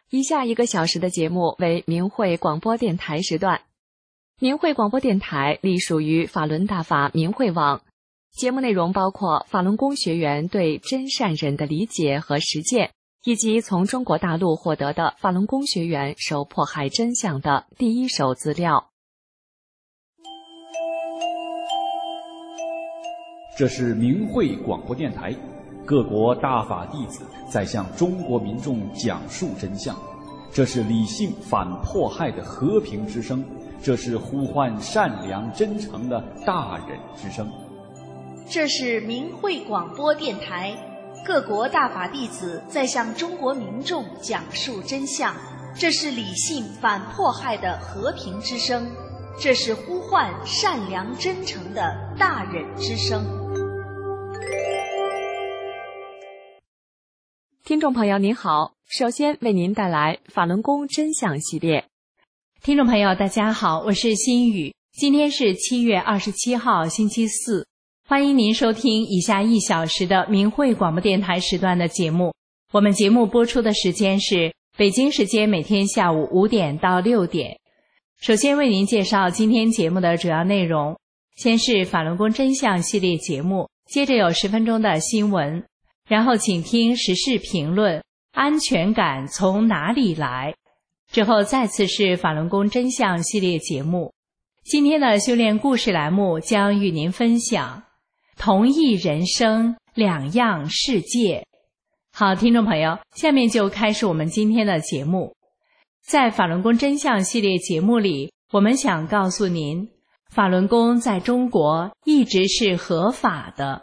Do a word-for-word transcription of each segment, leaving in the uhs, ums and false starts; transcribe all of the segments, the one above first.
以下一个小时的节目为明慧广播电台时段。明慧广播电台隶属于法轮大法明慧网，节目内容包括法轮功学员对真善忍的理解和实践，以及从中国大陆获得的法轮功学员受迫害真相的第一手资料。 这是明慧广播电台，各国大法弟子在向中国民众讲述真相，这是理性反迫害的和平之声，这是呼唤善良真诚的大忍之声。 这是明慧广播电台，各国大法弟子在向中国民众讲述真相，这是理性反迫害的和平之声，这是呼唤善良真诚的大忍之声。 听众朋友您好，首先为您带来法轮功真相系列。 听众朋友大家好，我是心雨，今天是七月二十七号星期四，欢迎您收听以下一小时的明慧广播电台时段的节目。我们节目播出的时间是北京时间每天下午五点到六点。首先为您介绍今天节目的主要内容，先是法轮功真相系列节目，接着有十分钟的新闻，然后请听时事评论，安全感从哪里来？之后再次是法轮功真相系列节目。今天的修炼故事栏目将与您分享同一人生，两样世界。好，听众朋友，下面就开始我们今天的节目。在法轮功真相系列节目里，我们想告诉您，法轮功在中国一直是合法的。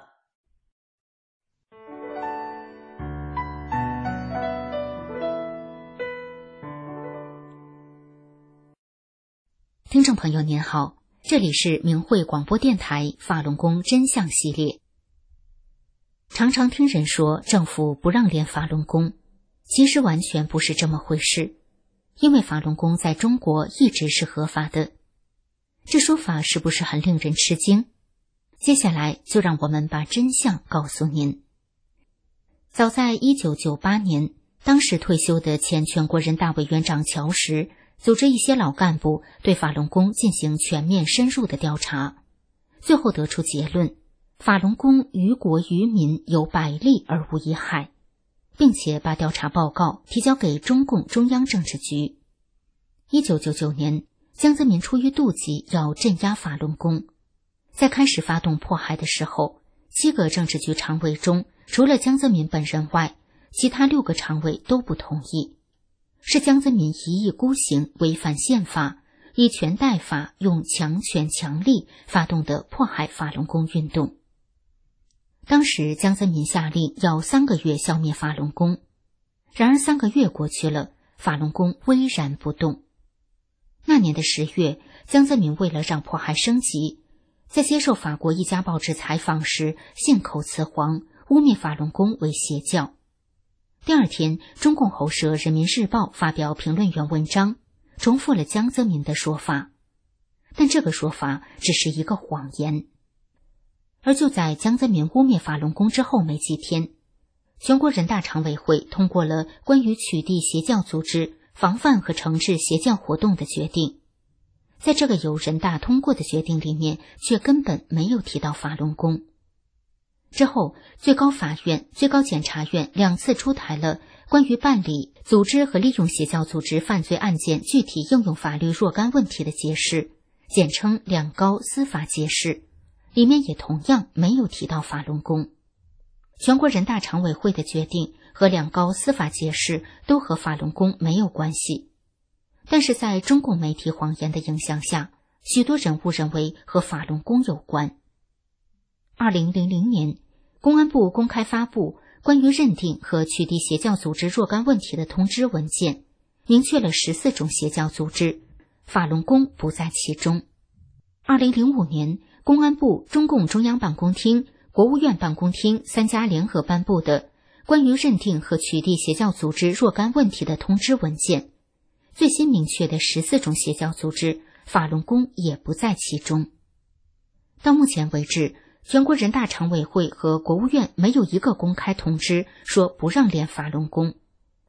听众朋友您好，这里是明慧广播电台法轮功真相系列。常常听人说政府不让练法轮功，其实完全不是这么回事，因为法轮功在中国一直是合法的。这说法是不是很令人吃惊？接下来就让我们把真相告诉您。早在一九九八年，当时退休的前全国人大委员长乔石组织一些老干部对法轮功进行全面深入的调查，最后得出结论，法轮功于国于民有百利而无一害，并且把调查报告提交给中共中央政治局。一九九九年，江泽民出于妒忌要镇压法轮功，在开始发动迫害的时候，七个政治局常委中，除了江泽民本人外，其他六个常委都不同意。是江泽民一意孤行，违反宪法，以权代法，用强权强力发动的迫害法轮功运动。当时江泽民下令要三个月消灭法轮功，然而三个月过去了，法轮功巍然不动。那年的十月，江泽民为了让迫害升级，在接受法国一家报纸采访时信口雌黄，污蔑法轮功为邪教。第二天，中共喉舌《人民日报》发表评论员文章，重复了江泽民的说法，但这个说法只是一个谎言。而就在江泽民污蔑法轮功之后没几天，全国人大常委会通过了关于取缔邪教组织、防范和惩治邪教活动的决定。在这个由人大通过的决定里面，却根本没有提到法轮功。之后，最高法院、最高检察院两次出台了关于办理组织和利用邪教组织犯罪案件具体应用法律若干问题的解释，简称两高司法解释，里面也同样没有提到法轮功。全国人大常委会的决定和两高司法解释都和法轮功没有关系，但是在中共媒体谎言的影响下，许多人误认为和法轮功有关。二零零零年，公安部公开发布关于认定和取缔邪教组织若干问题的通知文件，明确了十四种邪教组织，法轮功不在其中。二零零五年，公安部、中共中央办公厅、国务院办公厅三家联合颁布的关于认定和取缔邪教组织若干问题的通知文件，最新明确的十四种邪教组织，法轮功也不在其中。到目前为止，全国人大常委会和国务院没有一个公开通知说不让练法轮功，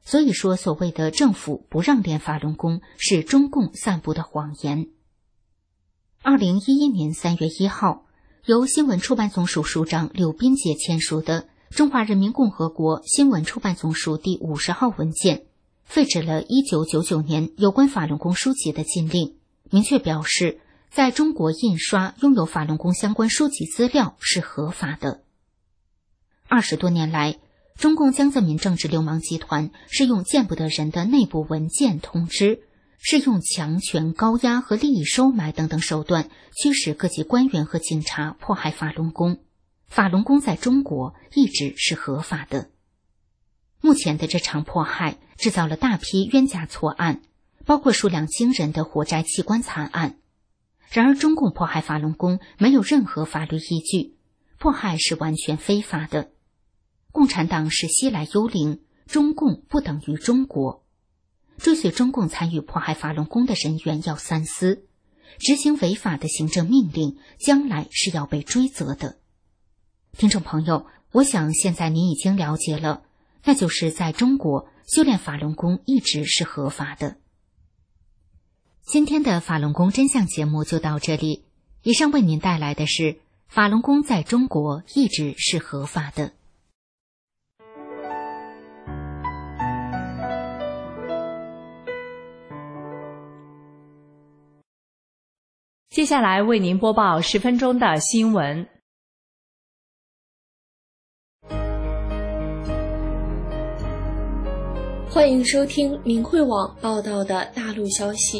所以说所谓的政府不让练法轮功是中共散布的谎言。二零一一年三月一号，由新闻出版总署署长柳斌杰签署的《中华人民共和国新闻出版总署第五十号文件》废止了一九九九年有关法轮功书籍的禁令，明确表示在中国印刷拥有法轮功相关书籍资料是合法的。二十多年来，中共江泽民政治流氓集团是用见不得人的内部文件通知，是用强权高压和利益收买等等手段驱使各级官员和警察迫害法轮功。法轮功在中国一直是合法的。目前的这场迫害制造了大批冤假错案，包括数量惊人的活摘器官惨案。然而中共迫害法轮功没有任何法律依据，迫害是完全非法的。共产党是西来幽灵，中共不等于中国。追随中共参与迫害法轮功的人员要三思，执行违法的行政命令将来是要被追责的。听众朋友，我想现在您已经了解了，那就是在中国修炼法轮功一直是合法的。今天的法轮功真相节目就到这里，以上为您带来的是法轮功在中国一直是合法的。 接下来为您播报十分钟的新闻。 欢迎收听明慧网报道的大陆消息。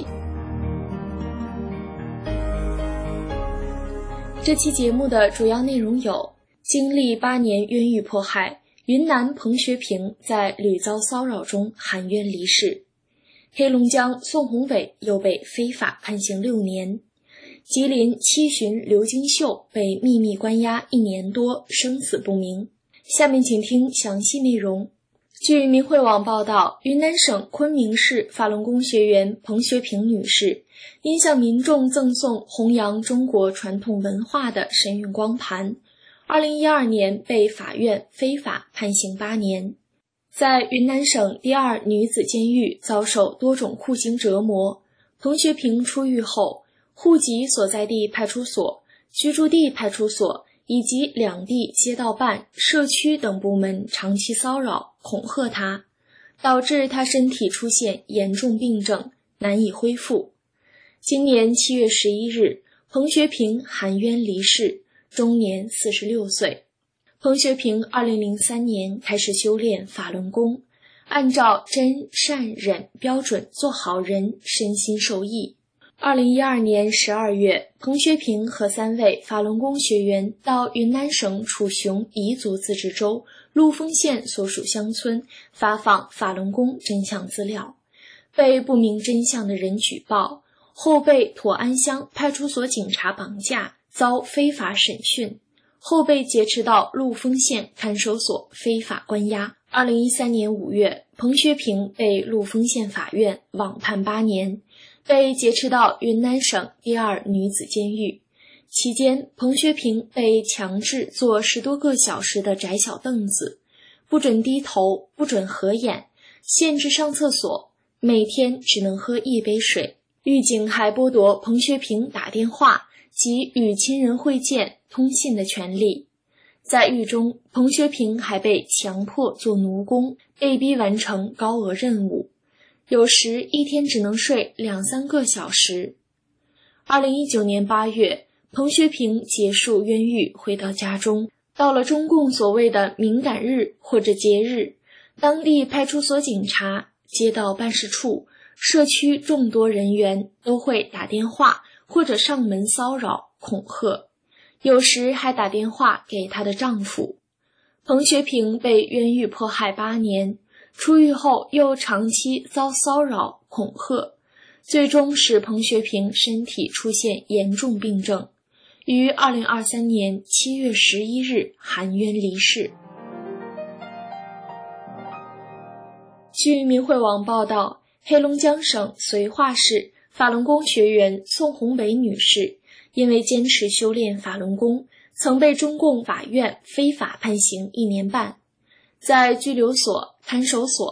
这期节目的主要内容有：经历八年冤狱迫害，云南彭学平在屡遭骚扰中含冤离世；黑龙江宋宏伟又被非法判刑六年；吉林七旬刘金秀被秘密关押一年多，生死不明。下面请听详细内容。据明慧网报道，云南省昆明市法轮功学员彭学平女士因向民众赠送弘扬中国传统文化的神韵光盘，二零一二年被法院非法判刑八年。在云南省第二女子监狱遭受多种酷刑折磨，彭学平出狱后，户籍所在地派出所、居住地派出所以及两地街道办、社区等部门长期骚扰、恐吓他，导致他身体出现严重病症，难以恢复。今年七月十一日，彭学平含冤离世，终年四十六岁。彭学平二零零三年开始修炼法轮功，按照真善忍标准做好人，身心受益。二零一二年十二月，彭学平和三位法轮功学员到云南省楚雄彝族自治州陆丰县所属乡村发放法轮功真相资料，被不明真相的人举报，后被妥安乡派出所警察绑架，遭非法审讯，后被劫持到陆丰县看守所非法关押。二零一三年五月，彭学平被陆丰县法院网判八年，被劫持到云南省第二女子监狱。期间，彭学平被强制坐十多个小时的窄小凳子，不准低头，不准合眼，限制上厕所，每天只能喝一杯水。狱警还剥夺彭学平打电话及与亲人会见、通信的权利。在狱中，彭学平还被强迫做奴工，被逼完成高额任务，有时一天只能睡两三个小时。二零一九年八月，彭学平结束冤狱回到家中，到了中共所谓的敏感日或者节日，当地派出所警察、街道办事处、社区众多人员都会打电话或者上门骚扰、恐吓，有时还打电话给她的丈夫。彭学平被冤狱迫害八年，出狱后又长期遭骚扰、恐吓，最终使彭学平身体出现严重病症，于二零二三年七月十一日含冤离世。据明慧网报道，黑龙江省绥化市法轮功学员宋宏伟女士因为坚持修炼法轮功，曾被中共法院非法判刑一年半。在拘留所、看守所、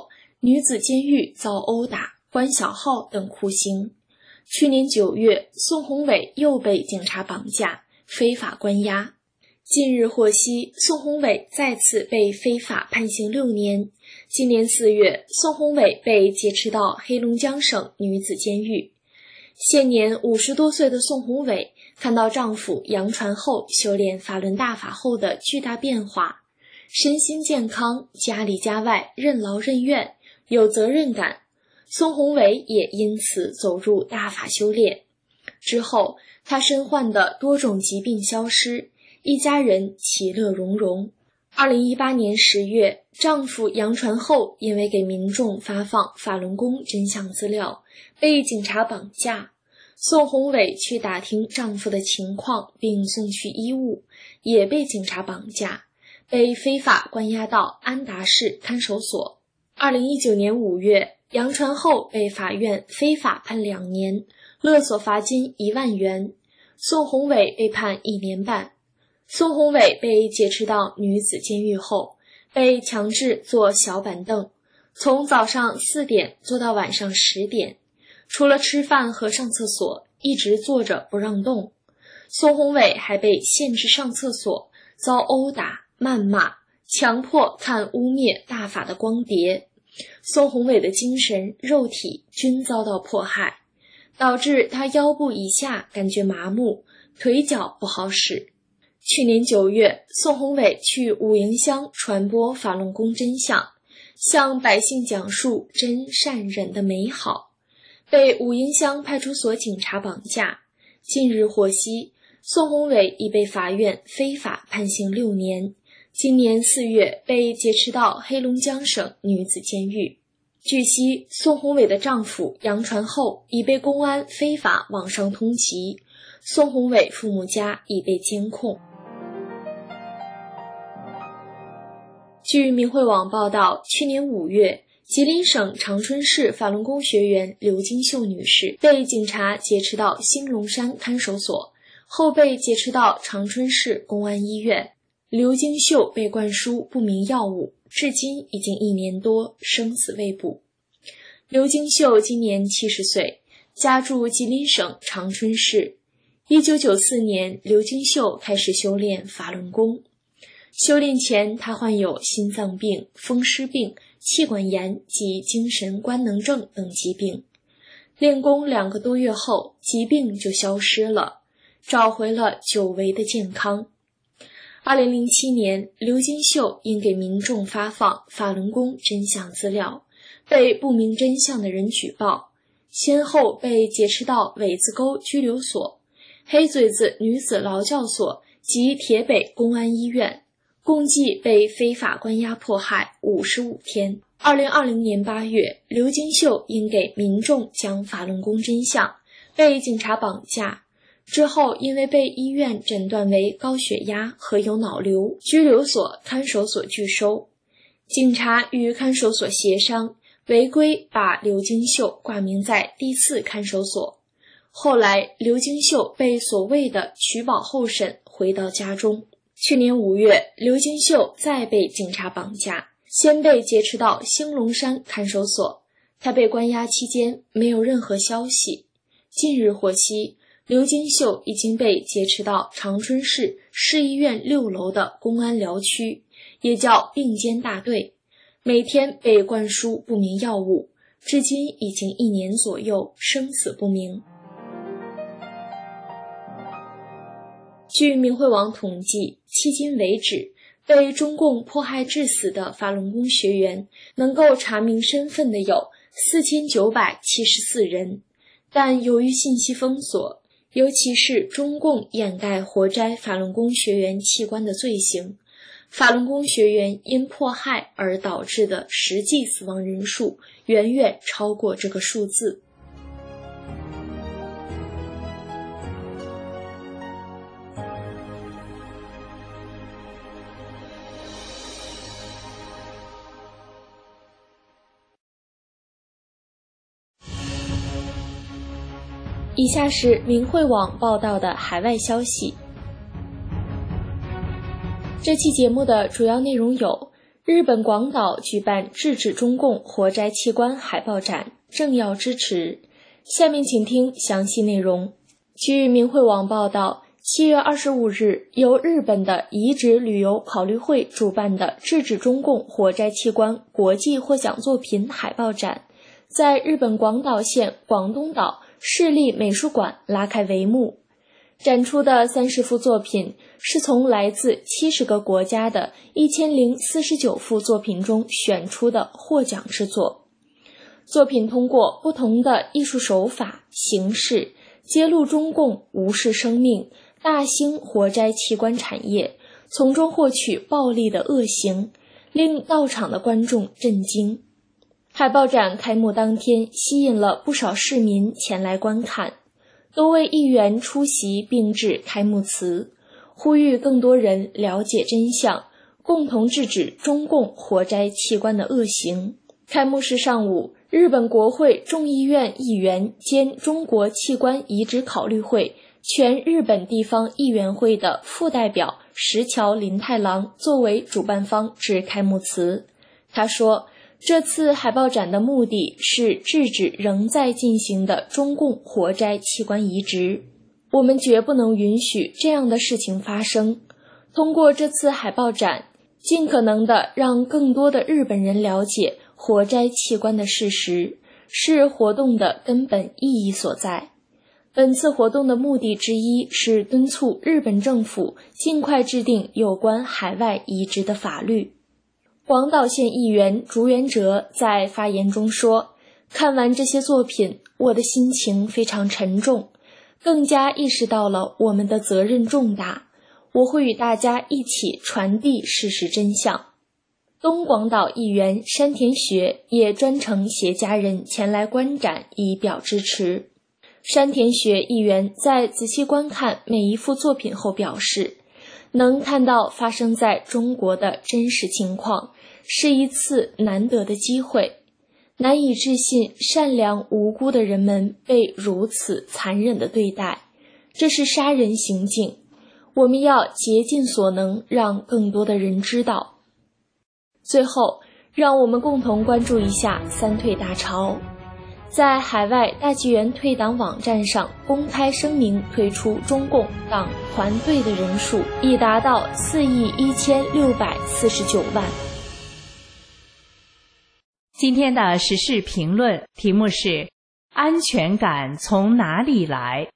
女子监狱遭殴打、关小号等酷刑。去年九月，宋宏伟又被警察绑架、非法关押。近日获悉，宋宏伟再次被非法判刑六年。今年四月，宋宏伟被劫持到黑龙江省女子监狱。现年五十多岁的宋宏伟看到丈夫杨传厚修炼法轮大法后的巨大变化，身心健康，家里家外任劳任怨，有责任感。宋宏伟也因此走入大法修炼。之后，他身患的多种疾病消失，一家人其乐融融。二零一八年十月，丈夫杨传厚因为给民众发放法轮功真相资料，被警察绑架。宋宏伟去打听丈夫的情况，并送去医务，也被警察绑架，被非法关押到安达市看守所。二零一九年五月，杨传厚被法院非法判两年，勒索罚金一万元。宋宏伟被判一年半。宋宏伟被劫持到女子监狱后，被强制坐小板凳，从早上四点坐到晚上十点，除了吃饭和上厕所，一直坐着不让动。宋宏伟还被限制上厕所，遭殴打、谩骂，强迫看污蔑大法的光碟。宋宏伟的精神、肉体均遭到迫害，导致他腰部以下感觉麻木，腿脚不好使。去年九月，宋宏伟去五营乡传播法轮功真相，向百姓讲述真善忍的美好，被五营乡派出所警察绑架。近日获悉，宋宏伟已被法院非法判刑六年，今年四月被劫持到黑龙江省女子监狱。据悉，宋宏伟的丈夫杨传厚已被公安非法网上通缉，宋宏伟父母家已被监控。据明慧网报道，去年五月，吉林省长春市法轮功学员刘金秀女士被警察劫持到兴隆山看守所，后被劫持到长春市公安医院。刘金秀被灌输不明药物，至今已经一年多，生死未卜。刘金秀今年七十岁，家住吉林省长春市。一九九四年，刘金秀开始修炼法轮功。修炼前，他患有心脏病、风湿病、气管炎及精神官能症等疾病。练功两个多月后，疾病就消失了，找回了久违的健康。二零零七年，刘金秀因给民众发放法轮功真相资料，被不明真相的人举报，先后被劫持到苇子沟拘留所、黑嘴子女子劳教所及铁北公安医院，共计被非法关押迫害五十五天。二零二零年八月，刘金秀因给民众讲法轮功真相，被警察绑架。之后因为被医院诊断为高血压和有脑瘤，拘留所、看守所拒收。警察与看守所协商，违规把刘金秀挂名在第四看守所。后来刘金秀被所谓的取保候审回到家中。去年五月，刘金秀再被警察绑架，先被劫持到兴隆山看守所。他被关押期间没有任何消息。近日获悉，刘金秀已经被劫持到长春市市医院六楼的公安疗区，也叫并监大队，每天被灌输不明药物，至今已经一年左右，生死不明。据明慧网统计，迄今为止，被中共迫害致死的法轮功学员能够查明身份的有四千九百七十四人，但由于信息封锁，尤其是中共掩盖活摘法轮功学员器官的罪行，法轮功学员因迫害而导致的实际死亡人数远远超过这个数字。以下是明慧网报道的海外消息。这期节目的主要内容有： 日本广岛举办制止中共活摘器官海报展，政要支持。下面请听详细内容。据明慧网报道，七月二十五日，由日本的移植旅游考虑会主办的制止中共活摘器官国际获奖作品海报展，在日本广岛县广东岛市立美术馆拉开帷幕。展出的三十幅作品是从来自七十个国家的一千零四十九幅作品中选出的获奖之作。作品通过不同的艺术手法、形式，揭露中共无视生命、大兴活摘器官产业，从中获取暴利的恶行，令到场的观众震惊。海报展开幕当天，吸引了不少市民前来观看。多位议员出席并致开幕词，呼吁更多人了解真相，共同制止中共活摘器官的恶行。开幕式上午，日本国会众议院议员兼中国器官移植考虑会全日本地方议员会的副代表石桥林太郎作为主办方致开幕词。他说，这次海报展的目的是制止仍在进行的中共活摘器官移植，我们绝不能允许这样的事情发生。通过这次海报展，尽可能的让更多的日本人了解活摘器官的事实，是活动的根本意义所在。本次活动的目的之一是敦促日本政府尽快制定有关海外移植的法律。广岛县议员竹原哲在发言中说，看完这些作品，我的心情非常沉重，更加意识到了我们的责任重大，我会与大家一起传递事实真相。东广岛议员山田学也专程携家人前来观展以表支持。山田学议员在仔细观看每一幅作品后表示，能看到发生在中国的真实情况，是一次难得的机会。难以置信，善良无辜的人们被如此残忍的对待，这是杀人行径。我们要竭尽所能让更多的人知道。最后，让我们共同关注一下三退大潮。在海外大纪元退党网站上公开声明退出中共党团队的人数已达到四亿一千六百四十九万。 今天的时事评论题目是：安全感从哪里来？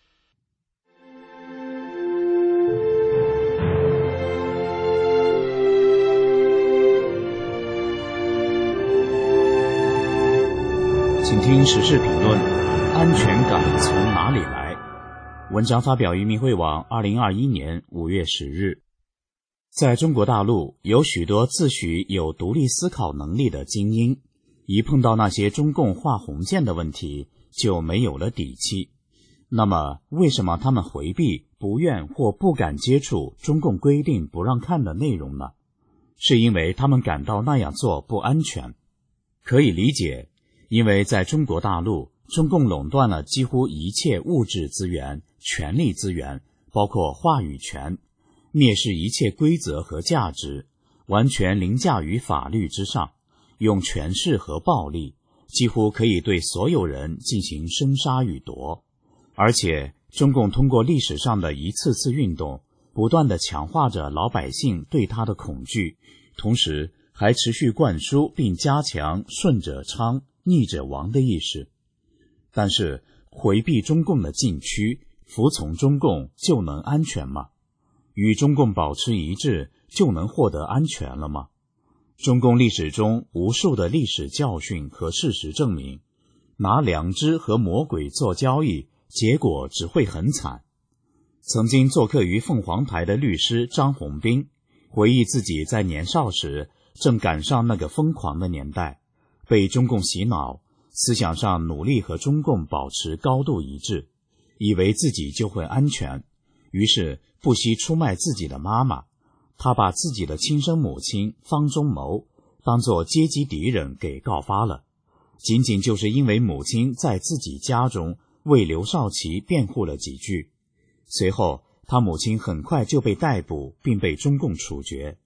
请听时事评论：安全感从哪里来？文章发表于明慧网二零二一年五月十日。在中国大陆，有许多自诩有独立思考能力的精英，一碰到那些中共画红线的问题，就没有了底气。那么，为什么他们回避、不愿或不敢接触中共规定不让看的内容呢？是因为他们感到那样做不安全。可以理解，因为在中国大陆，中共垄断了几乎一切物质资源、权力资源，包括话语权，蔑视一切规则和价值，完全凌驾于法律之上，用权势和暴力，几乎可以对所有人进行生杀予夺。而且，中共通过历史上的一次次运动，不断地强化着老百姓对他的恐惧，同时还持续灌输并加强顺者昌、逆者亡的意识。但是，回避中共的禁区，服从中共就能安全吗？与中共保持一致就能获得安全了吗？中共历史中无数的历史教训和事实证明，拿良知和魔鬼做交易，结果只会很惨。曾经做客于凤凰台的律师张宏斌回忆自己在年少时正赶上那个疯狂的年代，被中共洗脑，思想上努力和中共保持高度一致，以为自己就会安全，于是不惜出卖自己的妈妈。他把自己的亲生母亲方中谋当作阶级敌人给告发了，仅仅就是因为母亲在自己家中为刘少奇辩护了几句。随后他母亲很快就被逮捕并被中共处决。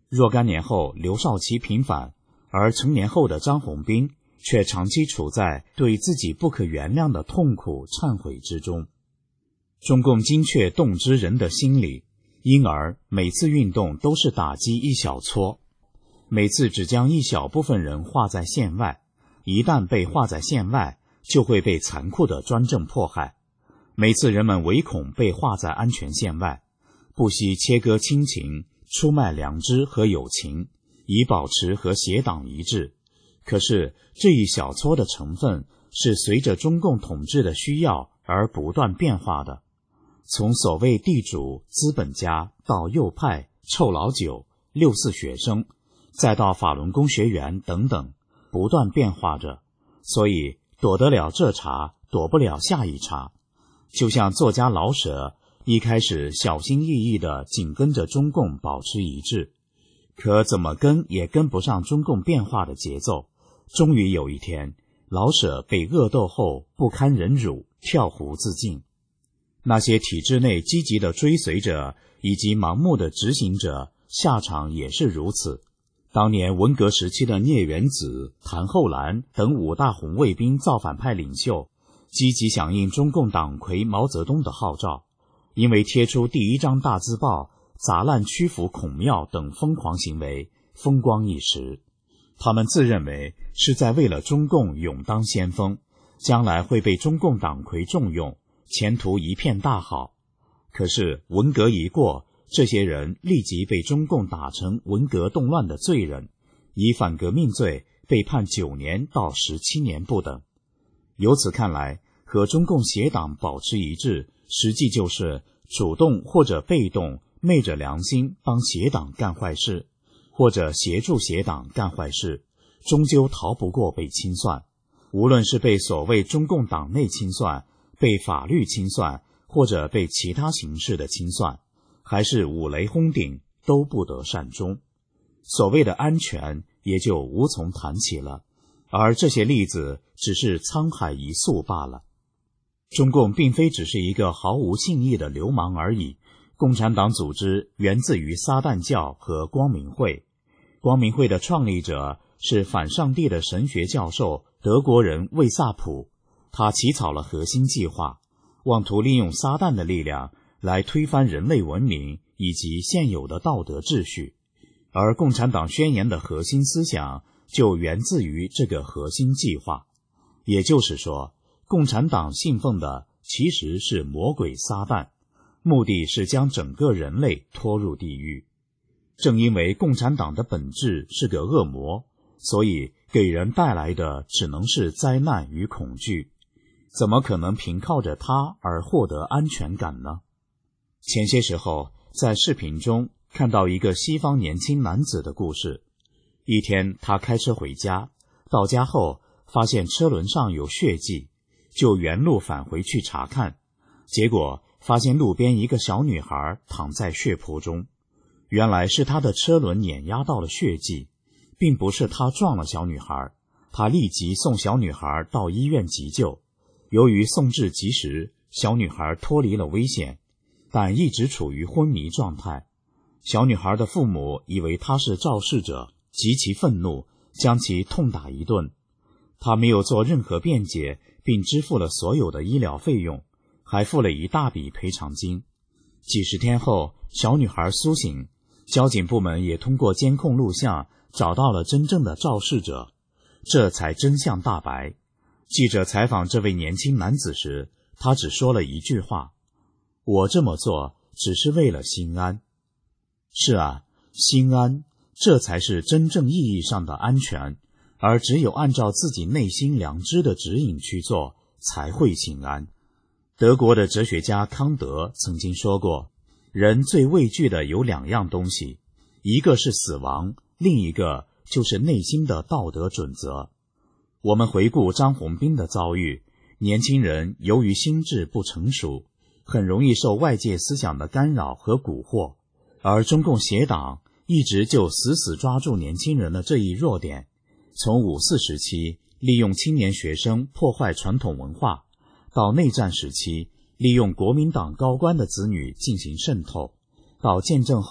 若干年后刘少奇平反，而成年后的张宏斌却长期处在对自己不可原谅的痛苦忏悔之中。中共精确洞知人的心理，因而每次运动都是打击一小撮，每次只将一小部分人划在线外，一旦被划在线外，就会被残酷的专政迫害。每次人们唯恐被划在安全线外，不惜切割亲情，出卖良知和友情，以保持和邪党一致。可是这一小撮的成分是随着中共统治的需要而不断变化的，从所谓地主、资本家到右派、臭老九、六四学生，再到法轮功学员等等，不断变化着。所以躲得了这茬，躲不了下一茬。就像作家老舍一开始小心翼翼地紧跟着中共保持一致，可怎么跟也跟不上中共变化的节奏。终于有一天，老舍被恶斗后不堪忍辱，跳湖自尽。那些体制内积极的追随者以及盲目的执行者，下场也是如此。当年文革时期的聂元子、谭厚兰等五大红卫兵造反派领袖，积极响应中共党魁毛泽东的号召，因为贴出第一张大字报、砸烂曲阜孔庙等疯狂行为，风光一时。他们自认为是在为了中共勇当先锋，将来会被中共党魁重用，前途一片大好。可是文革一过，这些人立即被中共打成文革动乱的罪人，以反革命罪被判九年到十七年不等。由此看来，和中共邪党保持一致，实际就是主动或者被动昧着良心帮邪党干坏事，或者协助邪党干坏事，终究逃不过被清算。无论是被所谓中共党内清算，被法律清算，或者被其他形式的清算，还是五雷轰顶，都不得善终。所谓的安全也就无从谈起了，而这些例子只是沧海一粟罢了。中共并非只是一个毫无信义的流氓而已，共产党组织源自于撒旦教和光明会。光明会的创立者是反上帝的神学教授德国人魏萨普，他起草了核心计划，妄图利用撒旦的力量来推翻人类文明以及现有的道德秩序。而共产党宣言的核心思想就源自于这个核心计划。也就是说，共产党信奉的其实是魔鬼撒旦，目的是将整个人类拖入地狱。正因为共产党的本质是个恶魔，所以给人带来的只能是灾难与恐惧，怎么可能凭靠着它而获得安全感呢？前些时候在视频中看到一个西方年轻男子的故事。一天他开车回家，到家后发现车轮上有血迹，就原路返回去查看，结果发现路边一个小女孩躺在血泊中。原来是他的车轮碾压到了血迹，并不是他撞了小女孩。他立即送小女孩到医院急救，由于送至及时，小女孩脱离了危险，但一直处于昏迷状态。小女孩的父母以为他是肇事者，极其愤怒，将其痛打一顿。他没有做任何辩解，并支付了所有的医疗费用，还付了一大笔赔偿金。几十天后，小女孩苏醒，交警部门也通过监控录像找到了真正的肇事者，这才真相大白。记者采访这位年轻男子时，他只说了一句话：我这么做只是为了心安。是啊，心安，这才是真正意义上的安全，而只有按照自己内心良知的指引去做，才会心安。德国的哲学家康德曾经说过，人最畏惧的有两样东西，一个是死亡，另一个就是内心的道德准则。我们回顾张宏斌的遭遇，年轻人由于心智不成熟，很容易受外界思想的干扰和蛊惑，而中共邪党一直就死死抓住年轻人的这一弱点，从五四时期利用青年学生破坏传统文化，到内战时期利用国民党高官的子女进行渗透，到建政后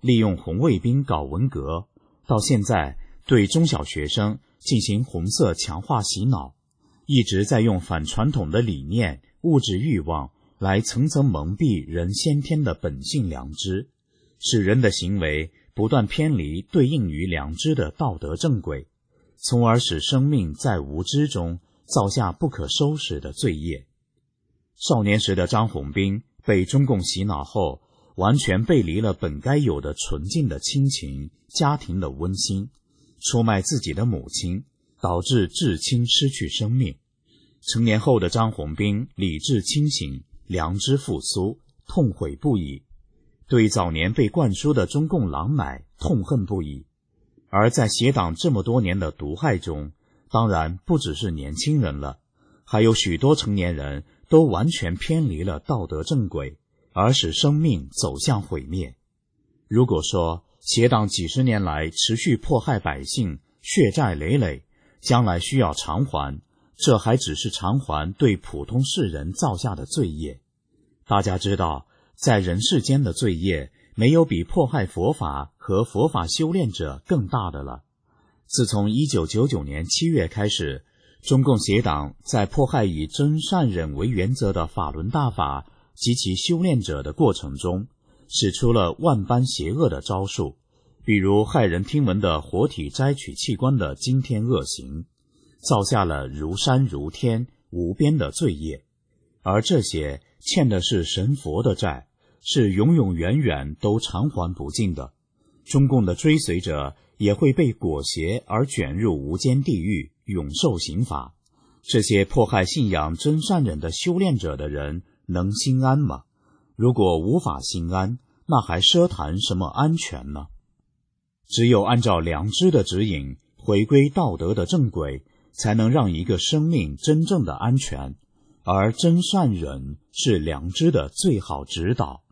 利用红卫兵搞文革，到现在对中小学生进行红色强化洗脑，一直在用反传统的理念、物质欲望来层层蒙蔽人先天的本性良知，使人的行为不断偏离对应于良知的道德正轨，从而使生命在无知中造下不可收拾的罪业。少年时的张宏斌被中共洗脑后，完全背离了本该有的纯净的亲情、家庭的温馨，出卖自己的母亲，导致至亲失去生命。成年后的张宏斌理智清醒，良知复苏，痛悔不已，对早年被灌输的中共狼奶痛恨不已。而在邪党这么多年的毒害中，当然不只是年轻人了，还有许多成年人都完全偏离了道德正轨，而使生命走向毁灭。如果说邪党几十年来持续迫害百姓，血债累累，将来需要偿还，这还只是偿还对普通世人造下的罪业。大家知道，在人世间的罪业没有比迫害佛法和佛法修炼者更大的了。自从一九九九年七月开始，中共邪党在迫害以真善忍为原则的法轮大法及其修炼者的过程中，使出了万般邪恶的招数，比如骇人听闻的活体摘取器官的惊天恶行，造下了如山如天无边的罪业。而这些欠的是神佛的债，是永永远远都偿还不尽的。中共的追随者也会被裹挟而卷入无间地狱，永受刑罚。这些迫害信仰真善忍的修炼者的人能心安吗？如果无法心安，那还奢谈什么安全呢？只有按照良知的指引，回归道德的正轨，才能让一个生命真正的安全。而真善忍是良知的最好指导。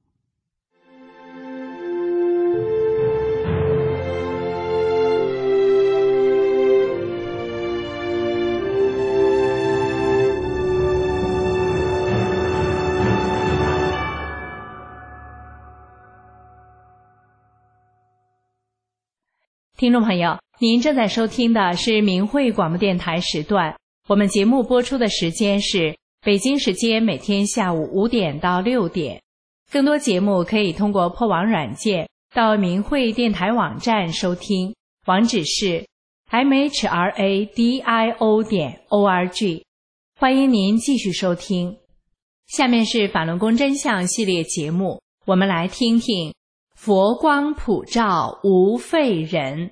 听众朋友，您正在收听的是明慧广播电台时段，我们节目播出的时间是北京时间每天下午五点到六点。更多节目可以通过破网软件到明慧电台网站收听，网址是 m h r a d i o 点 o r g。 欢迎您继续收听。下面是法轮功真相系列节目，我们来听听佛光普照无废人。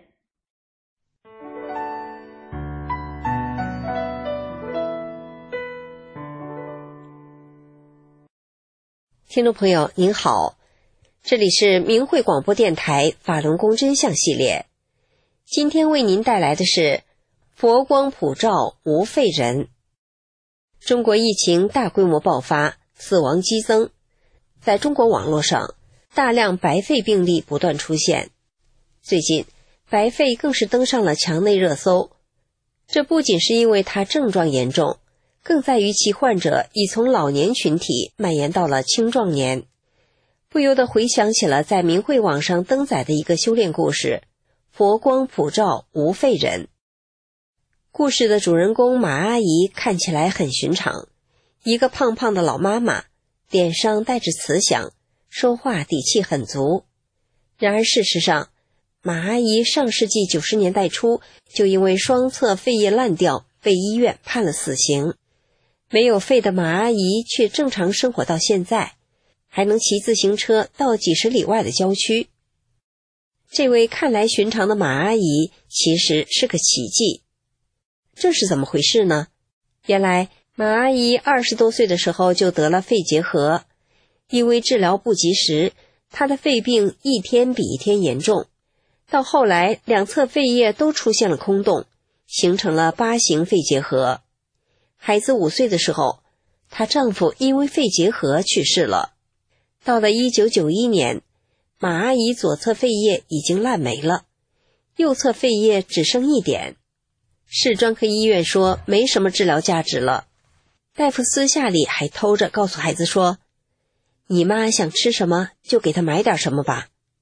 听众朋友您好，这里是明慧广播电台法轮功真相系列，今天为您带来的是佛光普照无废人。中国疫情大规模爆发，死亡激增，在中国网络上大量白肺病例不断出现，最近白肺更是登上了墙内热搜。这不仅是因为它症状严重，更在于其患者已从老年群体蔓延到了青壮年。不由得回想起了在明慧网上登载的一个修炼故事，佛光普照无废人。故事的主人公马阿姨看起来很寻常，一个胖胖的老妈妈，脸上带着慈祥，说话底气很足。然而事实上，马阿姨上世纪九十年代初就因为双侧肺叶烂掉被医院判了死刑。没有肺的马阿姨却正常生活到现在，还能骑自行车到几十里外的郊区。这位看来寻常的马阿姨其实是个奇迹。这是怎么回事呢？原来马阿姨二十多岁的时候就得了肺结核，因为治疗不及时，她的肺病一天比一天严重，到后来两侧肺叶都出现了空洞，形成了八型肺结核。孩子五岁的时候，她丈夫因为肺结核去世了。到了一九九一年，马阿姨左侧肺叶已经烂没了，右侧肺叶只剩一点。市专科医院说没什么治疗价值了，大夫私下里还偷着告诉孩子说，你妈想吃什么就给她买点什么吧。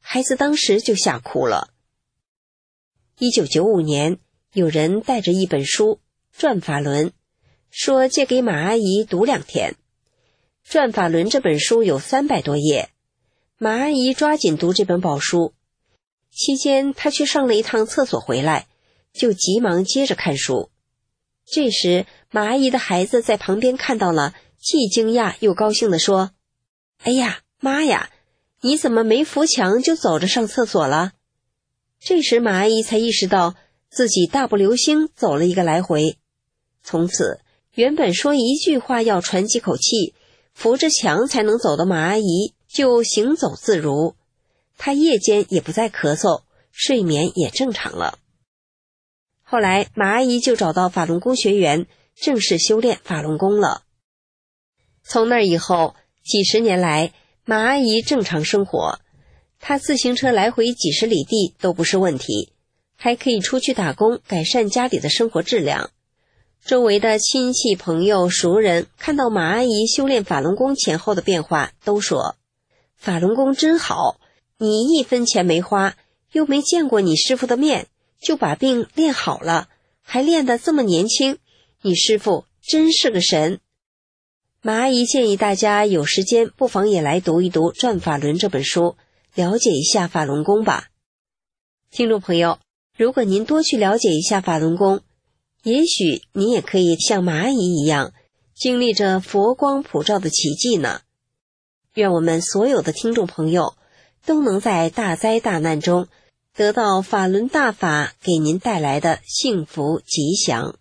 孩子当时就吓哭了。一九九五年，有人带着一本书《转法轮》，说借给马阿姨读两天。《转法轮》这本书有三百多页，马阿姨抓紧读这本宝书。期间她去上了一趟厕所回来，就急忙接着看书。这时马阿姨的孩子在旁边看到了，既惊讶又高兴地说：哎呀，妈呀，你怎么没扶墙就走着上厕所了？这时马阿姨才意识到自己大步流星走了一个来回。从此原本说一句话要喘几口气，扶着墙才能走的马阿姨就行走自如，她夜间也不再咳嗽，睡眠也正常了。后来马阿姨就找到法轮功学员，正式修炼法轮功了。从那以后，几十年来马阿姨正常生活，她自行车来回几十里地都不是问题，还可以出去打工，改善家里的生活质量。周围的亲戚朋友熟人看到马阿姨修炼法轮功前后的变化，都说法轮功真好，你一分钱没花，又没见过你师父的面，就把病练好了，还练得这么年轻，你师父真是个神。马阿姨建议大家有时间不妨也来读一读《转法轮》这本书，了解一下法轮功吧。听众朋友，如果您多去了解一下法轮功，也许你也可以像马阿姨一样，经历着佛光普照的奇迹呢。愿我们所有的听众朋友都能在大灾大难中得到法轮大法给您带来的幸福吉祥。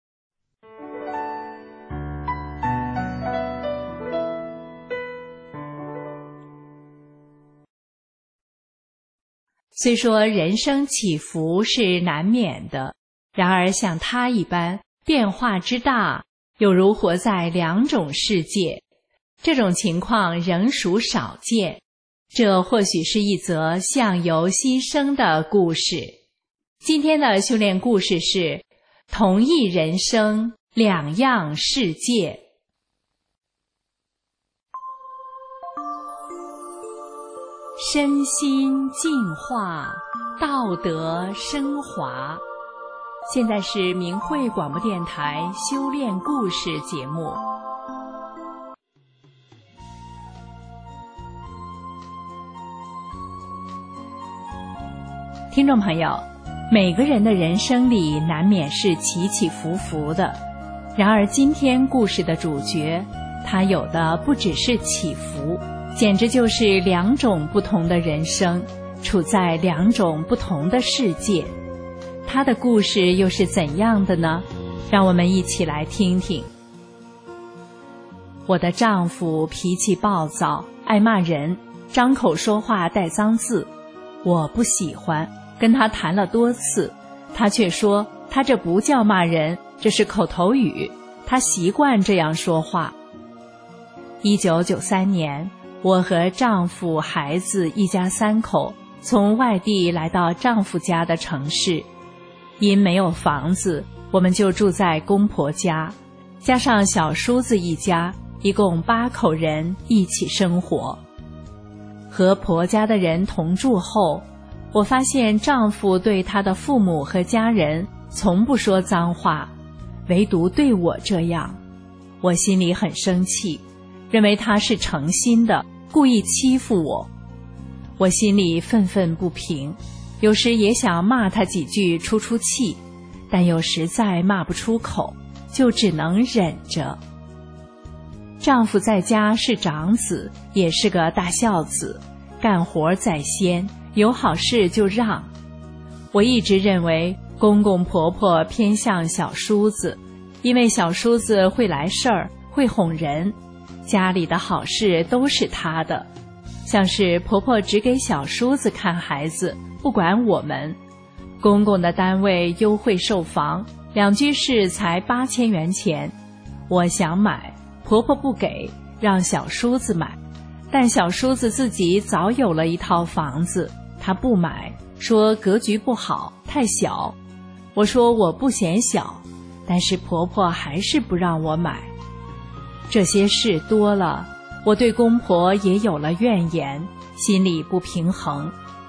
虽说人生起伏是难免的，然而像他一般变化之大，有如活在两种世界，这种情况仍属少见。这或许是一则相由心生的故事。今天的修炼故事是同一人生，两样世界。身心净化，道德升华。现在是明慧广播电台修炼故事节目。听众朋友，每个人的人生里难免是起起伏伏的，然而今天故事的主角，他有的不只是起伏，简直就是两种不同的人生，处在两种不同的世界。他的故事又是怎样的呢？让我们一起来听听。我的丈夫脾气暴躁，爱骂人，张口说话带脏字，我不喜欢，跟他谈了多次，他却说他这不叫骂人，这是口头语，他习惯这样说话。一九九三年，我和丈夫、孩子一家三口从外地来到丈夫家的城市，因没有房子，我们就住在公婆家，加上小叔子一家，一共八口人一起生活。和婆家的人同住后，我发现丈夫对他的父母和家人从不说脏话，唯独对我这样，我心里很生气，认为他是诚心的，故意欺负我。我心里愤愤不平，有时也想骂他几句出出气，但又实在骂不出口，就只能忍着。丈夫在家是长子，也是个大孝子，干活在先，有好事就让。我一直认为公公婆婆偏向小叔子，因为小叔子会来事儿，会哄人，家里的好事都是他的。像是婆婆只给小叔子看孩子，不管我们。公公的单位优惠售房，两居室才八千元钱，我想买，婆婆不给，让小叔子买。但小叔子自己早有了一套房子，他不买，说格局不好，太小。我说我不嫌小，但是婆婆还是不让我买。这些事多了，我对公婆也有了怨言，心里不平衡，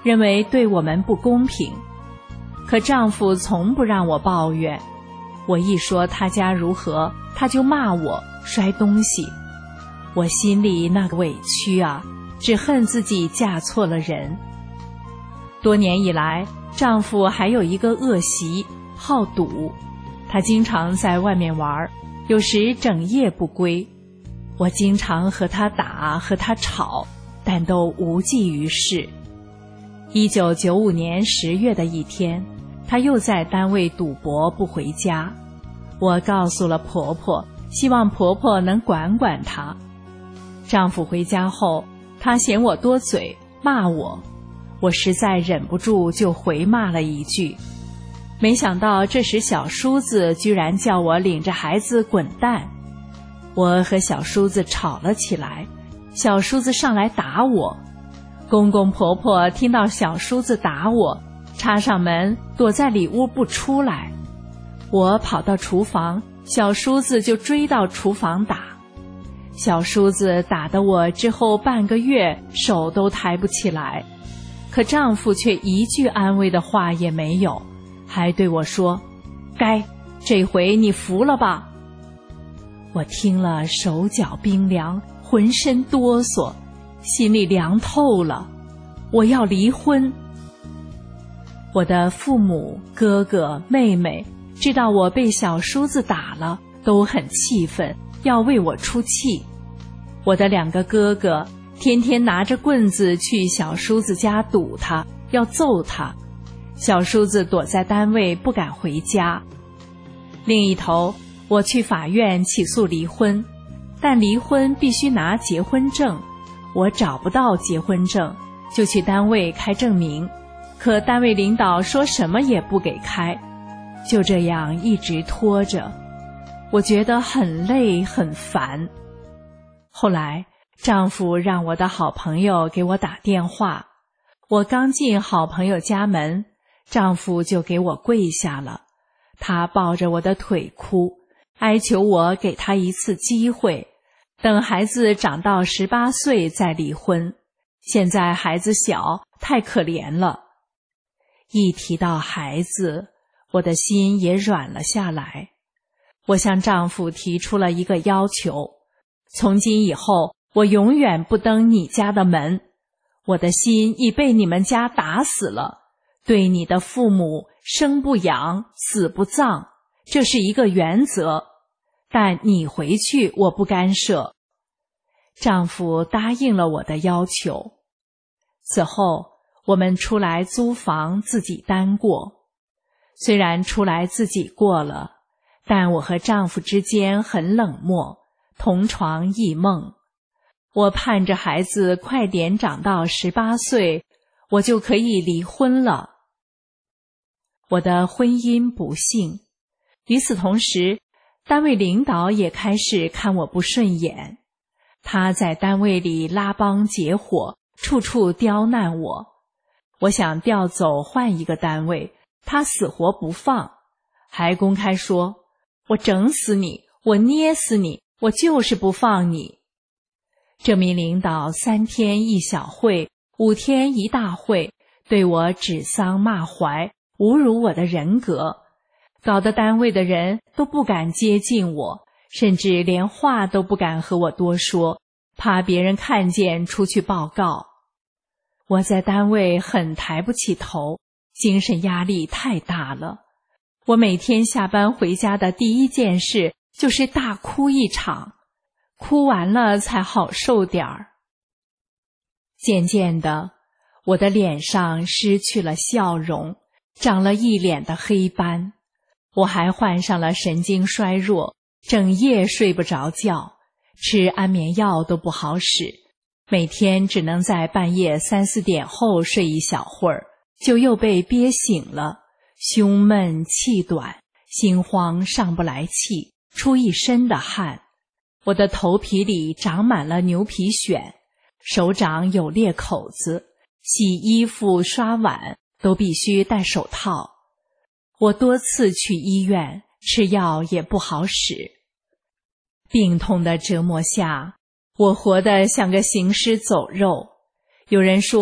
认为对我们不公平。可丈夫从不让我抱怨，我一说他家如何，他就骂我摔东西。我心里那个委屈啊，只恨自己嫁错了人。多年以来，丈夫还有一个恶习，好赌。他经常在外面玩，有时整夜不归。我经常和他打，和他吵，但都无济于事。一九九五年十月的一天，他又在单位赌博不回家。我告诉了婆婆，希望婆婆能管管他。丈夫回家后，他嫌我多嘴，骂我。我实在忍不住，就回骂了一句。没想到这时小叔子居然叫我领着孩子滚蛋。我和小叔子吵了起来，小叔子上来打我。公公婆婆听到小叔子打我，插上门躲在里屋不出来。我跑到厨房，小叔子就追到厨房打。小叔子打得我之后半个月手都抬不起来，可丈夫却一句安慰的话也没有，还对我说：该，这回你服了吧。我听了手脚冰凉，浑身哆嗦，心里凉透了。我要离婚。我的父母、哥哥、妹妹知道我被小叔子打了，都很气愤，要为我出气。我的两个哥哥天天拿着棍子去小叔子家堵他，要揍他。小叔子躲在单位不敢回家。另一头，我去法院起诉离婚，但离婚必须拿结婚证，我找不到结婚证，就去单位开证明，可单位领导说什么也不给开，就这样一直拖着。我觉得很累很烦。后来丈夫让我的好朋友给我打电话，我刚进好朋友家门，丈夫就给我跪下了，他抱着我的腿哭，哀求我给他一次机会，等孩子长到十八岁再离婚，现在孩子小，太可怜了。一提到孩子，我的心也软了下来。我向丈夫提出了一个要求，从今以后我永远不登你家的门，我的心已被你们家打死了，对你的父母生不养，死不葬，这是一个原则，但你回去我不干涉。丈夫答应了我的要求。此后我们出来租房自己单过。虽然出来自己过了，但我和丈夫之间很冷漠，同床异梦。我盼着孩子快点长到十八岁，我就可以离婚了。我的婚姻不幸。与此同时，单位领导也开始看我不顺眼。他在单位里拉帮结伙，处处刁难我。我想调走换一个单位，他死活不放，还公开说：我整死你，我捏死你，我就是不放你。这名领导三天一小会，五天一大会，对我指桑骂槐，侮辱我的人格，搞得单位的人都不敢接近我，甚至连话都不敢和我多说，怕别人看见出去报告。我在单位很抬不起头，精神压力太大了。我每天下班回家的第一件事就是大哭一场，哭完了才好受点儿。渐渐的，我的脸上失去了笑容，长了一脸的黑斑。我还患上了神经衰弱，整夜睡不着觉，吃安眠药都不好使，每天只能在半夜三四点后睡一小会儿，就又被憋醒了，胸闷气短，心慌上不来气，出一身的汗。我的头皮里长满了牛皮癣，手掌有裂口子，洗衣服刷碗都必须戴手套。我多次去医院，吃药也不好使。病痛的折磨下，我活得像个行尸走肉。有人说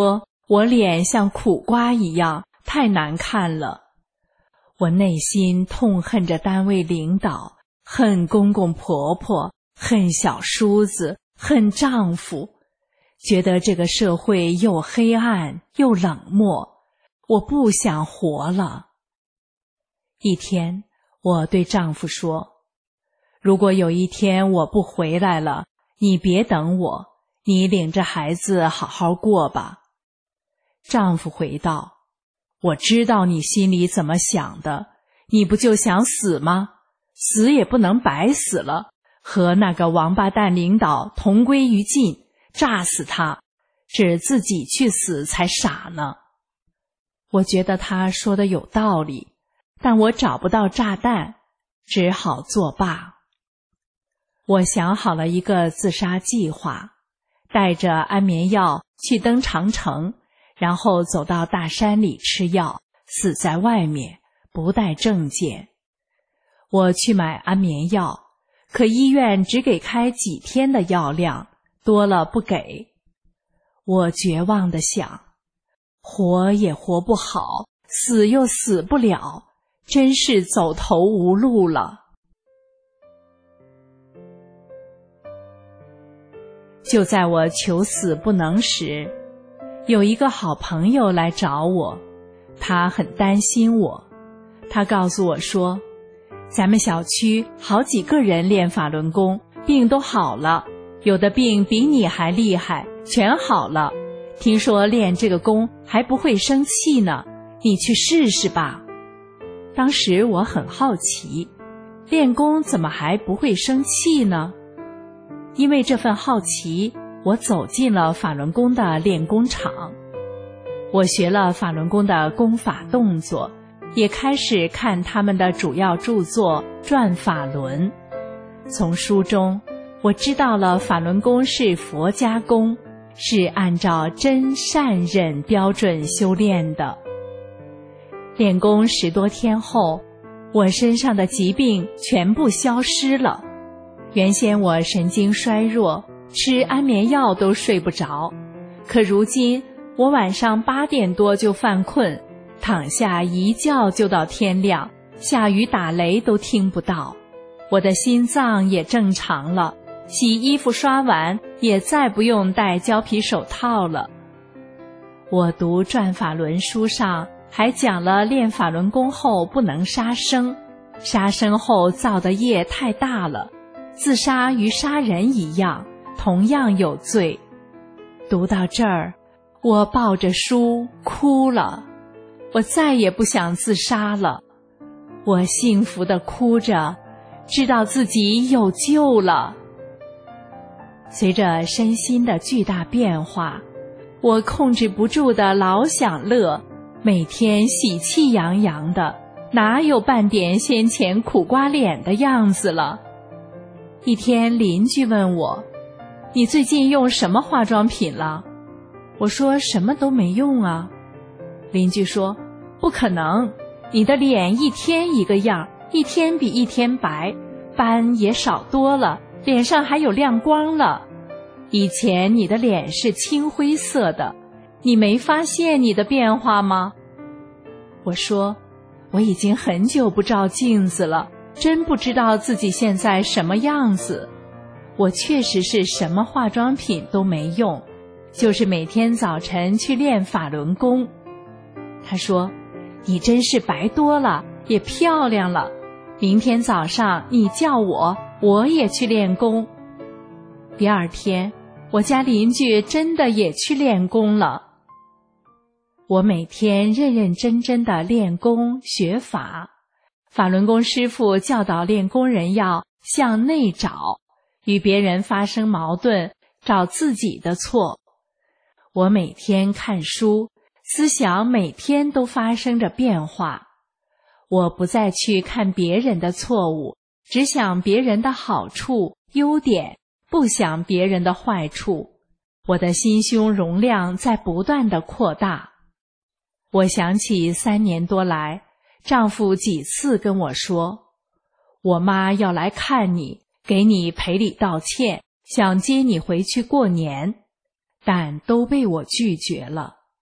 我脸像苦瓜一样，太难看了。我内心痛恨着单位领导，恨公公婆婆，恨小叔子，恨丈夫，觉得这个社会又黑暗又冷漠，我不想活了。一天，我对丈夫说，如果有一天我不回来了，你别等我，你领着孩子好好过吧。丈夫回道，我知道你心里怎么想的，你不就想死吗？死也不能白死了，和那个王八蛋领导同归于尽，炸死他，只自己去死才傻呢。我觉得他说的有道理，但我找不到炸弹，只好作罢。我想好了一个自杀计划，带着安眠药去登长城，然后走到大山里吃药，死在外面，不带证件。我去买安眠药，可医院只给开几天的药量，多了不给。我绝望地想，活也活不好，死又死不了，真是走投无路了。就在我求死不能时，有一个好朋友来找我，他很担心我。他告诉我说，咱们小区好几个人练法轮功，病都好了，有的病比你还厉害，全好了。听说练这个功还不会生气呢，你去试试吧。当时我很好奇，练功怎么还不会生气呢？因为这份好奇，我走进了法轮功的练功场。我学了法轮功的功法动作，也开始看他们的主要著作《转法轮》。从书中，我知道了法轮功是佛家功，是按照真善忍标准修炼的。练功十多天后，我身上的疾病全部消失了。原先我神经衰弱，吃安眠药都睡不着，可如今我晚上八点多就犯困，躺下一觉就到天亮，下雨打雷都听不到。我的心脏也正常了，洗衣服刷碗也再不用戴胶皮手套了。我读《转法轮》书上还讲了练法轮功后不能杀生，杀生后造的业太大了，自杀与杀人一样，同样有罪。读到这儿，我抱着书哭了，我再也不想自杀了。我幸福地哭着，知道自己有救了。随着身心的巨大变化，我控制不住的老想乐，每天喜气洋洋的，哪有半点先前苦瓜脸的样子了。一天邻居问我，你最近用什么化妆品了？我说什么都没用啊。邻居说，不可能，你的脸一天一个样，一天比一天白，斑也少多了，脸上还有亮光了。以前你的脸是青灰色的，你没发现你的变化吗？我说，我已经很久不照镜子了，真不知道自己现在什么样子。我确实是什么化妆品都没用，就是每天早晨去练法轮功。他说，你真是白多了，也漂亮了，明天早上你叫我，我也去练功。第二天，我家邻居真的也去练功了。我每天认认真真的练功学法，法轮功师父教导练功人要向内找，与别人发生矛盾，找自己的错。我每天看书，思想每天都发生着变化。我不再去看别人的错误，只想别人的好处、优点，不想别人的坏处。我的心胸容量在不断地扩大。我想起三年多来，丈夫几次跟我说，我妈要来看你，给你赔礼道歉，想接你回去过年，但都被我拒绝了。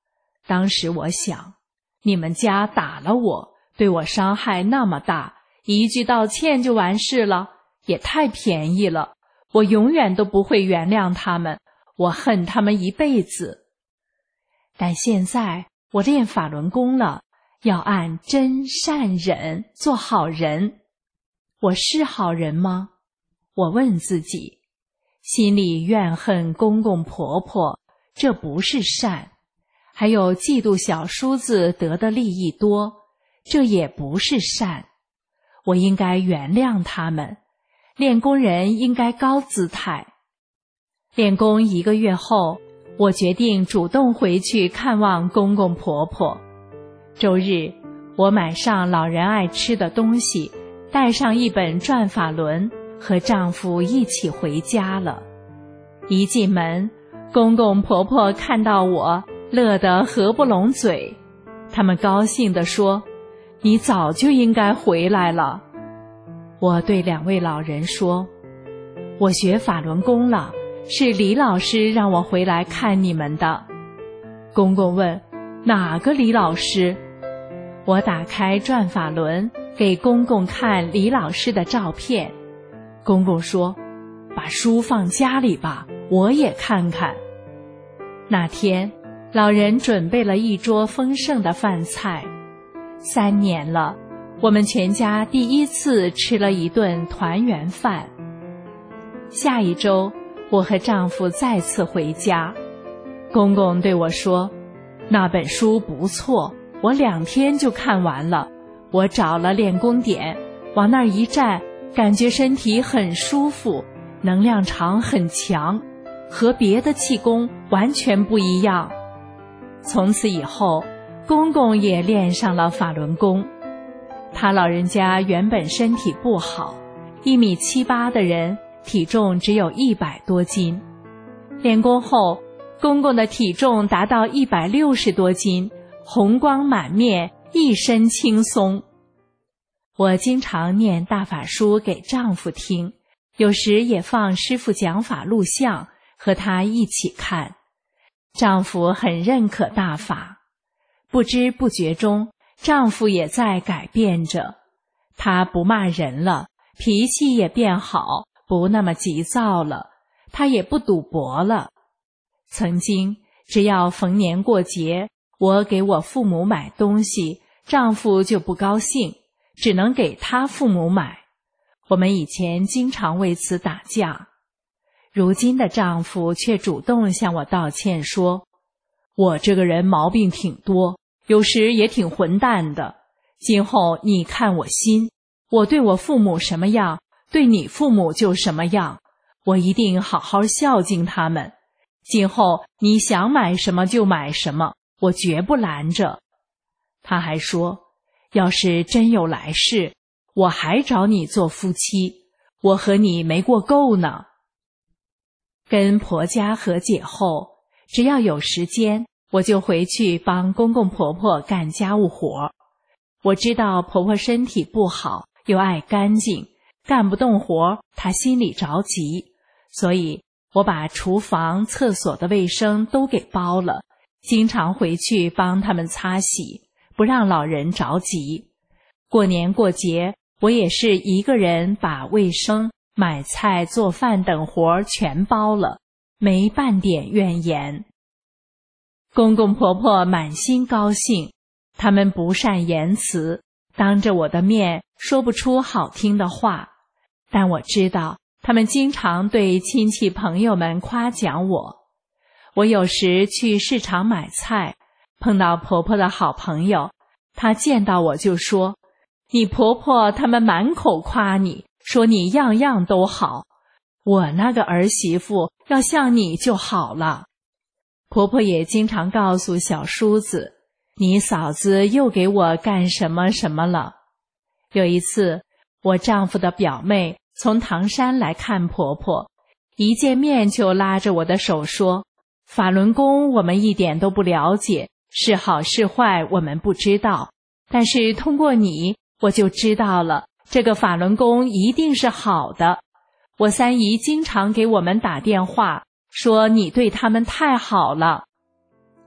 当时我想，你们家打了我，对我伤害那么大，一句道歉就完事了，也太便宜了，我永远都不会原谅他们，我恨他们一辈子。但现在我练法轮功了，要按真善忍做好人。我是好人吗？我问自己，心里怨恨公公婆婆，这不是善；还有嫉妒小叔子得的利益多，这也不是善。我应该原谅他们，练功人应该高姿态。练功一个月后，我决定主动回去看望公公婆婆。周日，我买上老人爱吃的东西，带上一本转法轮，和丈夫一起回家了。一进门，公公婆婆看到我，乐得合不拢嘴。他们高兴地说：“你早就应该回来了。”我对两位老人说：“我学法轮功了，是李老师让我回来看你们的。”公公问：“哪个李老师？”我打开转法轮，给公公看李老师的照片。公公说：“把书放家里吧，我也看看。”那天，老人准备了一桌丰盛的饭菜。三年了，我们全家第一次吃了一顿团圆饭。下一周，我和丈夫再次回家。公公对我说：“那本书不错，我两天就看完了。我找了练功点，往那儿一站，感觉身体很舒服，能量场很强，和别的气功完全不一样。”从此以后，公公也练上了法轮功。他老人家原本身体不好，一米七八的人，体重只有一百多斤。练功后，公公的体重达到一百六十多斤，红光满面，一身轻松。我经常念大法书给丈夫听，有时也放师父讲法录像，和他一起看。丈夫很认可大法，不知不觉中，丈夫也在改变着。他不骂人了，脾气也变好，不那么急躁了。他也不赌博了。曾经，只要逢年过节，我给我父母买东西，丈夫就不高兴，只能给他父母买。我们以前经常为此打架。如今的丈夫却主动向我道歉说：“我这个人毛病挺多，有时也挺混蛋的。今后你看我心，我对我父母什么样，对你父母就什么样，我一定好好孝敬他们。今后你想买什么就买什么，我绝不拦着。”他还说：“要是真有来世，我还找你做夫妻，我和你没过够呢。”跟婆家和解后，只要有时间，我就回去帮公公婆婆干家务活。我知道婆婆身体不好，又爱干净，干不动活，她心里着急，所以我把厨房、厕所的卫生都给包了，经常回去帮他们擦洗，不让老人着急。过年过节，我也是一个人把卫生、买菜、做饭等活全包了，没半点怨言。公公婆婆满心高兴，他们不善言辞，当着我的面说不出好听的话，但我知道他们经常对亲戚朋友们夸奖我。我有时去市场买菜，碰到婆婆的好朋友，她见到我就说：“你婆婆他们满口夸你，说你样样都好，我那个儿媳妇要像你就好了。”婆婆也经常告诉小叔子：“你嫂子又给我干什么什么了。”有一次，我丈夫的表妹从唐山来看婆婆，一见面就拉着我的手说：“法轮功我们一点都不了解，是好是坏我们不知道，但是通过你，我就知道了，这个法轮功一定是好的。我三姨经常给我们打电话，说你对他们太好了。”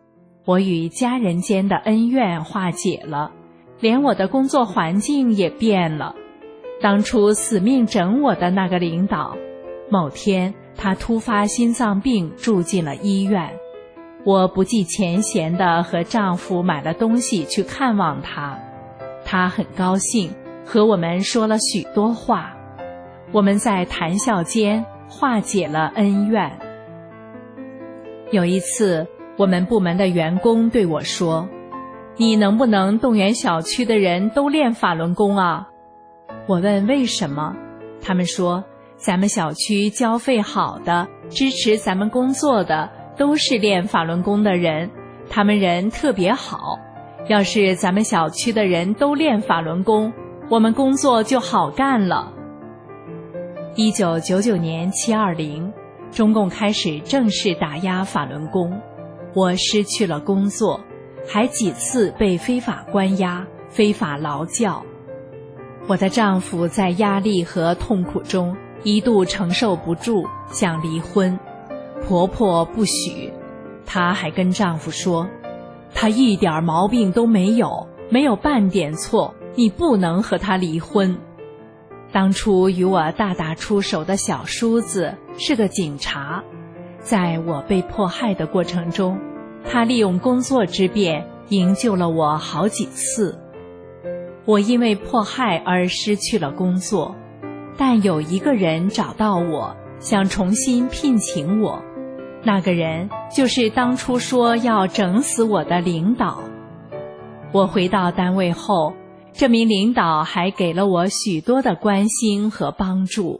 我与家人间的恩怨化解了，连我的工作环境也变了。当初死命整我的那个领导，某天他突发心脏病住进了医院，我不计前嫌地和丈夫买了东西去看望他，他很高兴，和我们说了许多话，我们在谈笑间化解了恩怨。有一次，我们部门的员工对我说，你能不能动员小区的人都练法轮功啊？我问为什么，他们说，咱们小区交费好的，支持咱们工作的，都是练法轮功的人，他们人特别好，要是咱们小区的人都练法轮功，我们工作就好干了。一九九九年七二零，中共开始正式打压法轮功，我失去了工作，还几次被非法关押、非法劳教。我的丈夫在压力和痛苦中一度承受不住，想离婚，婆婆不许，她还跟丈夫说，她一点毛病都没有，没有半点错，你不能和她离婚。当初与我大打出手的小叔子是个警察，在我被迫害的过程中，他利用工作之便营救了我好几次。我因为迫害而失去了工作，但有一个人找到我，想重新聘请我，那个人就是当初说要整死我的领导。我回到单位后，这名领导还给了我许多的关心和帮助。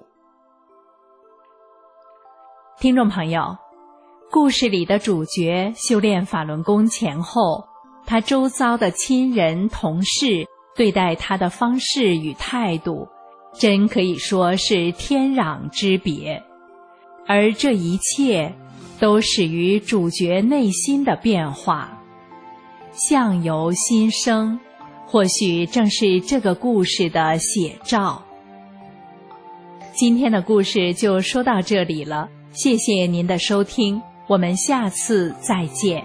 听众朋友，故事里的主角修炼法轮功前后，他周遭的亲人同事对待他的方式与态度，真可以说是天壤之别。而这一切都始于主角内心的变化，相由心生，或许正是这个故事的写照。今天的故事就说到这里了，谢谢您的收听，我们下次再见。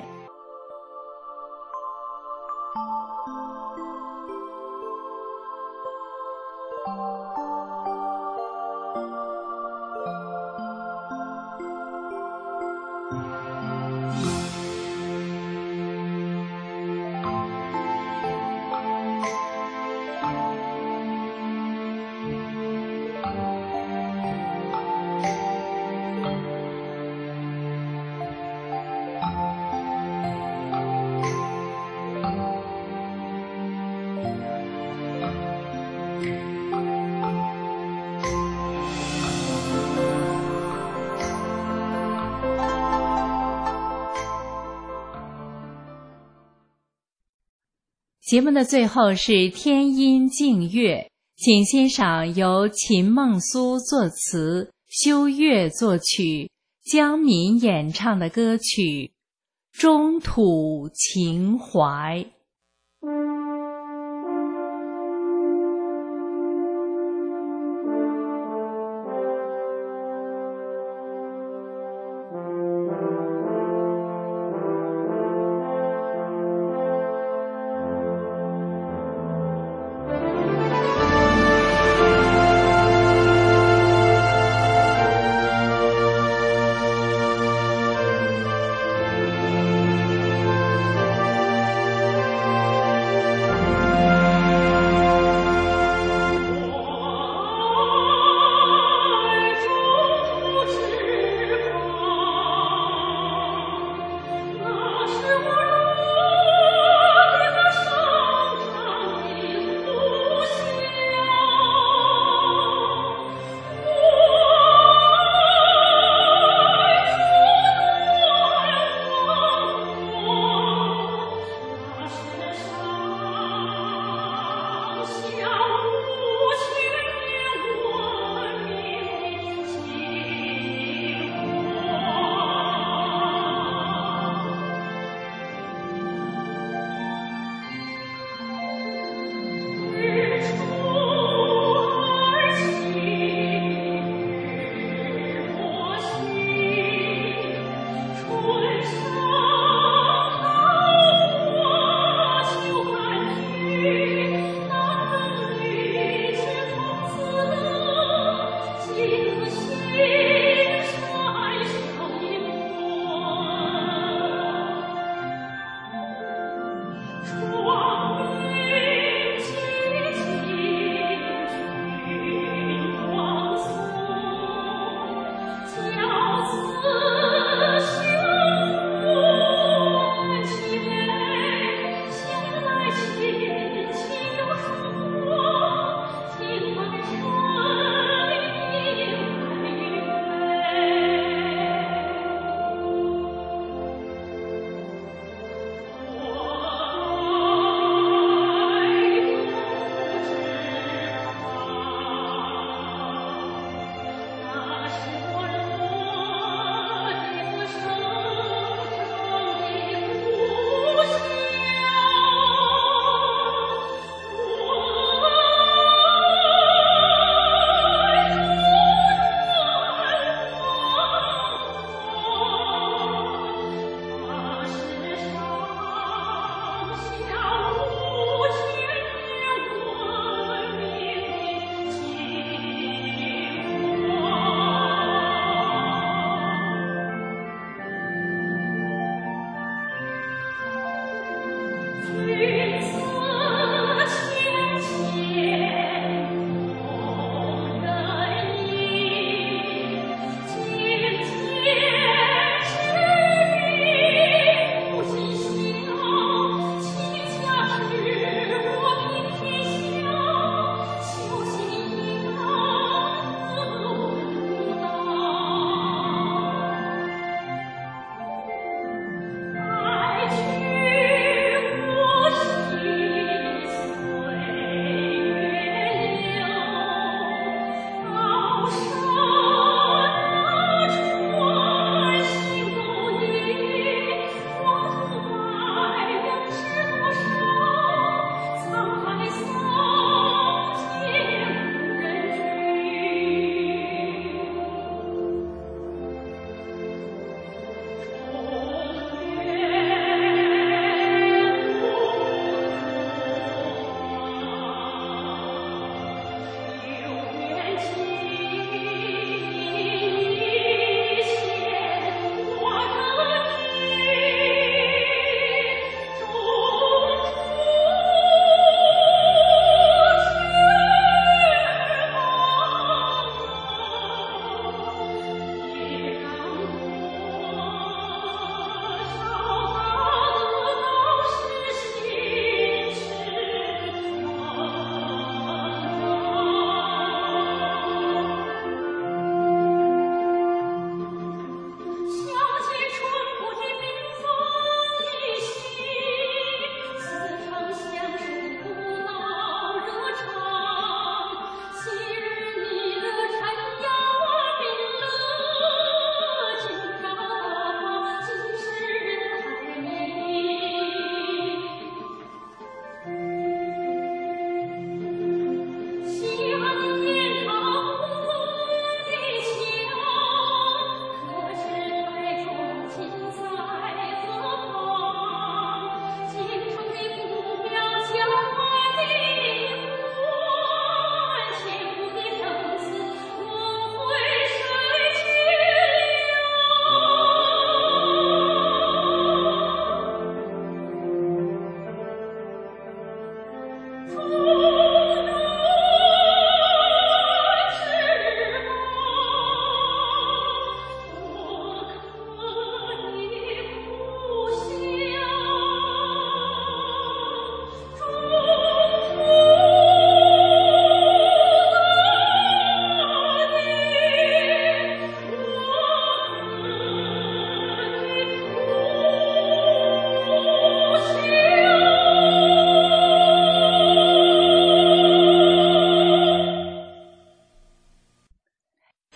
节目的最后是天音静乐，请欣赏由秦梦苏作词、修乐作曲、江敏演唱的歌曲《中土情怀》。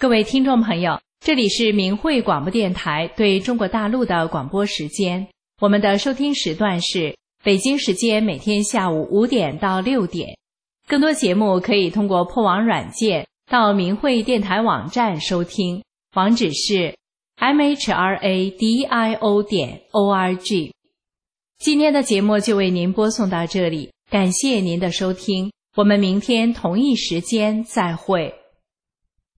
各位听众朋友，这里是明慧广播电台对中国大陆的广播时间，我们的收听时段是北京时间每天下午五点到六点。更多节目可以通过破网软件到明慧电台网站收听，网址是 m h r a d i o 点 o r g。 今天的节目就为您播送到这里，感谢您的收听，我们明天同一时间再会。